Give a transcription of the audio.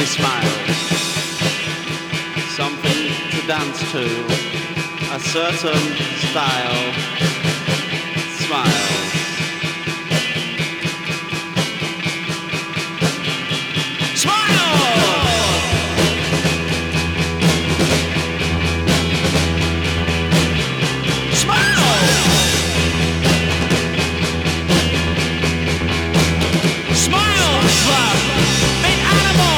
me smile. Something to dance to, a certain style.